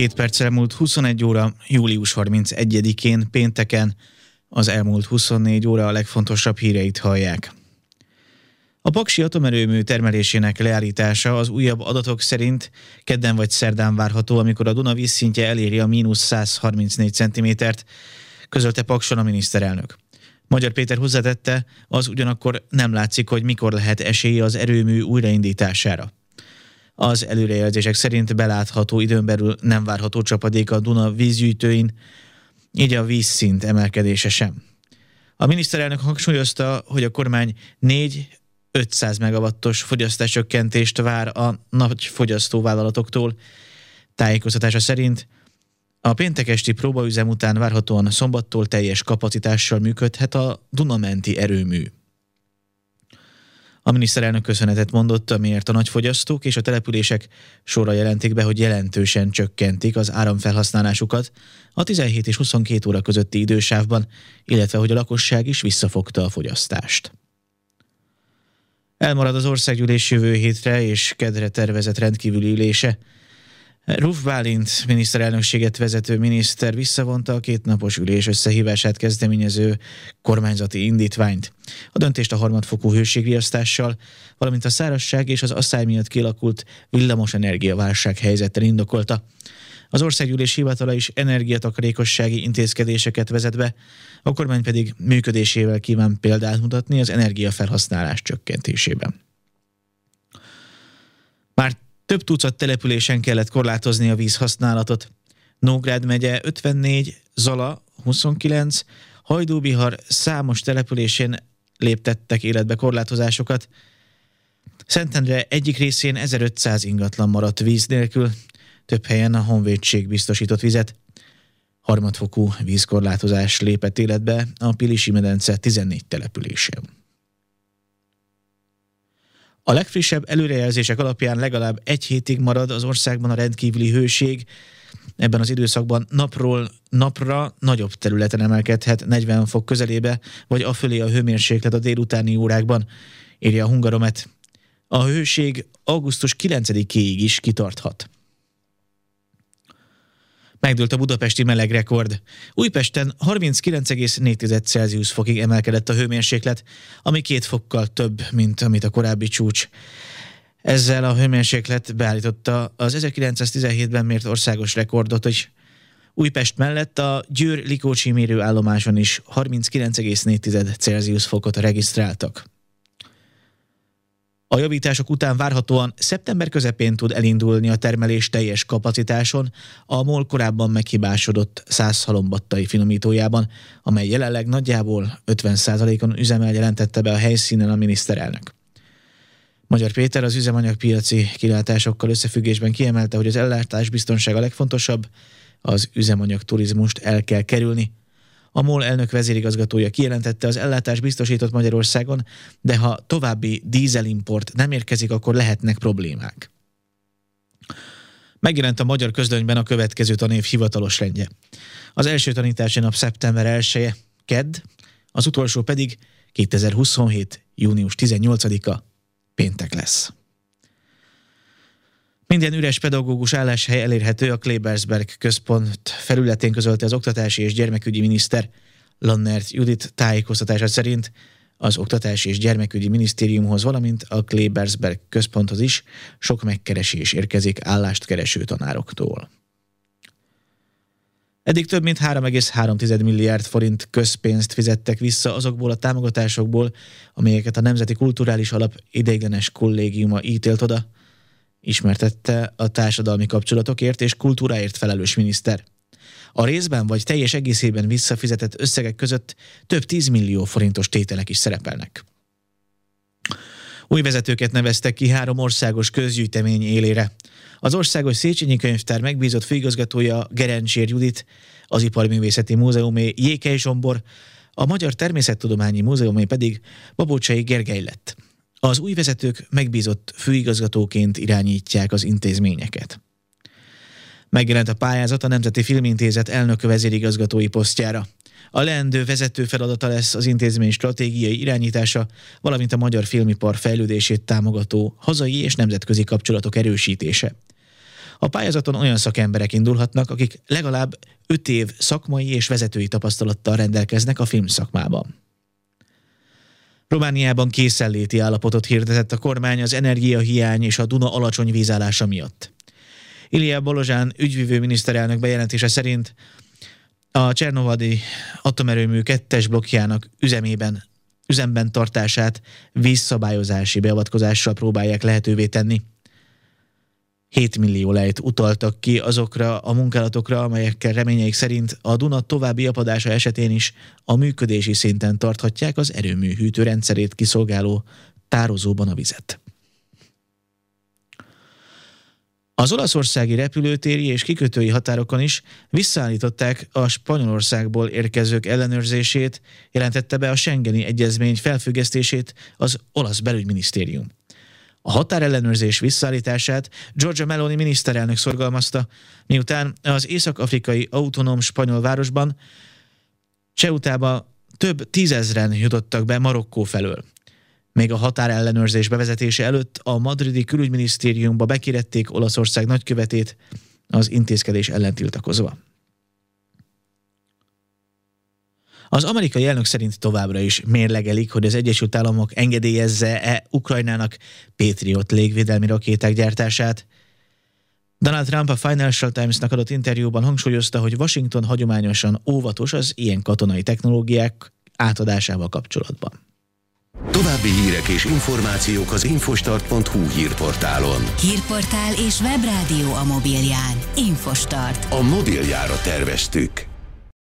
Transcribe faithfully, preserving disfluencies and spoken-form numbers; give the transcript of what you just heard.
Két perccel múlt huszonegy óra, július harmincegyedikén, pénteken, az elmúlt huszonnégy óra a legfontosabb híreit hallják. A paksi atomerőmű termelésének leállítása az újabb adatok szerint kedden vagy szerdán várható, amikor a Duna vízszintje eléri a mínusz száz harmincnégy centimétert, közölte Pakson a miniszterelnök. Magyar Péter hozzátette, az ugyanakkor nem látszik, hogy mikor lehet esélye az erőmű újraindítására. Az előrejelzések szerint belátható időn belül nem várható csapadék a Duna vízgyűjtőin, így a vízszint emelkedése sem. A miniszterelnök hangsúlyozta, hogy a kormány négy-ötszáz megawattos fogyasztáscsökkentést vár a nagy fogyasztóvállalatoktól. Tájékoztatása szerint a péntek esti próbaüzem után várhatóan szombattól teljes kapacitással működhet a Duna-menti erőmű. A miniszterelnök köszönetet mondott, amiért a nagyfogyasztók és a települések sorra jelentik be, hogy jelentősen csökkentik az áramfelhasználásukat a tizenhét és huszonkét óra közötti idősávban, illetve hogy a lakosság is visszafogta a fogyasztást. Elmarad az országgyűlés jövő hétre és kedre tervezett rendkívüli ülése. Ruf Bálint miniszterelnökséget vezető miniszter visszavonta a kétnapos ülés összehívását kezdeményező kormányzati indítványt. A döntést a harmadfokú hőségriasztással, valamint a szárazság és az asszály miatt kialakult villamos energiaválság helyzettel indokolta. Az országgyűlés hivatala is energiatakarékossági intézkedéseket vezet be, a kormány pedig működésével kíván példát mutatni az energiafelhasználás csökkentésében. Már több tucat településen kellett korlátozni a vízhasználatot. Nógrád megye ötvennégy, Zala huszonkilenc, Hajdú-Bihar számos településén léptettek életbe korlátozásokat. Szentendre egyik részén ezerötszáz ingatlan maradt víz nélkül, több helyen a honvédség biztosított vizet. Harmadfokú vízkorlátozás lépett életbe a Pilisi-medence tizennégy településén. A legfrissebb előrejelzések alapján legalább egy hétig marad az országban a rendkívüli hőség. Ebben az időszakban napról napra nagyobb területen emelkedhet negyven fok közelébe, vagy afölé a hőmérséklet a délutáni órákban, írja a Hungaromet. A hőség augusztus kilencedikéig is kitarthat. Megdőlt a budapesti melegrekord. Újpesten harminckilenc egész négy Celsius fokig emelkedett a hőmérséklet, ami két fokkal több, mint amit a korábbi csúcs. Ezzel a hőmérséklet beállította az ezerkilencszáztizenhétben mért országos rekordot is. Újpest mellett a Győr-Likóczi mérőállomáson is harminckilenc egész négy Celsius fokot regisztráltak. A javítások után várhatóan szeptember közepén tud elindulni a termelés teljes kapacitáson a MOL korábban meghibásodott Szászhalombattai finomítójában, amely jelenleg nagyjából ötven százalékon üzemel, jelentette be a helyszínen a miniszterelnök. Magyar Péter az üzemanyagpiaci kilátásokkal összefüggésben kiemelte, hogy az ellátás biztonsága a legfontosabb, az üzemanyag turizmust el kell kerülni. A MOL elnök vezérigazgatója kijelentette, az ellátás biztosított Magyarországon, de ha további dízelimport nem érkezik, akkor lehetnek problémák. Megjelent a magyar közlönyben a következő tanév hivatalos rendje. Az első tanítási nap szeptember elseje, kedd, az utolsó pedig kétezer-huszonhét. június tizennyolcadika, péntek lesz. Minden üres pedagógus álláshely elérhető a Klebersberg központ felületén, közölte az oktatási és gyermekügyi miniszter. Lannert Judit tájékoztatása szerint az Oktatási és Gyermekügyi Minisztériumhoz, valamint a Klebersberg központhoz is sok megkeresés érkezik állást kereső tanároktól. Eddig több mint három egész három milliárd forint közpénzt fizettek vissza azokból a támogatásokból, amelyeket a Nemzeti Kulturális Alap ideiglenes kollégiuma ítélt oda, ismertette a társadalmi kapcsolatokért és kultúráért felelős miniszter. A részben vagy teljes egészében visszafizetett összegek között több tízmillió forintos tételek is szerepelnek. Új vezetőket neveztek ki három országos közgyűjtemény élére. Az Országos Széchenyi Könyvtár megbízott főigazgatója Gerencsér Judit, az Iparművészeti Múzeumé Jékely Zsombor, a Magyar Természettudományi Múzeumé pedig Babócsai Gergely lett. Az új vezetők megbízott főigazgatóként irányítják az intézményeket. Megjelent a pályázat a Nemzeti Filmintézet elnök vezérigazgatói posztjára. A leendő vezető feladata lesz az intézmény stratégiai irányítása, valamint a magyar filmipar fejlődését támogató hazai és nemzetközi kapcsolatok erősítése. A pályázaton olyan szakemberek indulhatnak, akik legalább öt év szakmai és vezetői tapasztalattal rendelkeznek a filmszakmában. Romániában készenléti állapotot hirdetett a kormány az energiahiány és a Duna alacsony vízállása miatt. Ilia Bolozsán ügyvivő miniszterelnök bejelentése szerint a Csernovadi atomerőmű kettes blokkjának üzemében, üzemben tartását vízszabályozási beavatkozással próbálják lehetővé tenni. hét millió lejt utaltak ki azokra a munkálatokra, amelyekkel reményeik szerint a Duna további apadása esetén is a működési szinten tarthatják az erőmű hűtőrendszerét kiszolgáló tározóban a vizet. Az olaszországi repülőtéri és kikötői határokon is visszaállították a Spanyolországból érkezők ellenőrzését, jelentette be a Schengeni egyezmény felfüggesztését az olasz belügyminisztérium. A határellenőrzés visszaállítását Giorgia Meloni miniszterelnök szorgalmazta, miután az észak-afrikai autonóm spanyol városban Ceutába több tízezren jutottak be Marokkó felől. Még a határellenőrzés bevezetése előtt a madridi külügyminisztériumba bekirették Olaszország nagykövetét az intézkedés ellen tiltakozva. Az amerikai elnök szerint továbbra is mérlegelik, hogy az Egyesült Államok engedélyezze-e Ukrajnának Patriot légvédelmi rakéták gyártását. Donald Trump a Financial Times-nak adott interjúban hangsúlyozta, hogy Washington hagyományosan óvatos az ilyen katonai technológiák átadásával kapcsolatban. További hírek és információk az infostart pont hu hírportálon. Hírportál és webrádió a mobilján. Infostart. A mobiljára terveztük.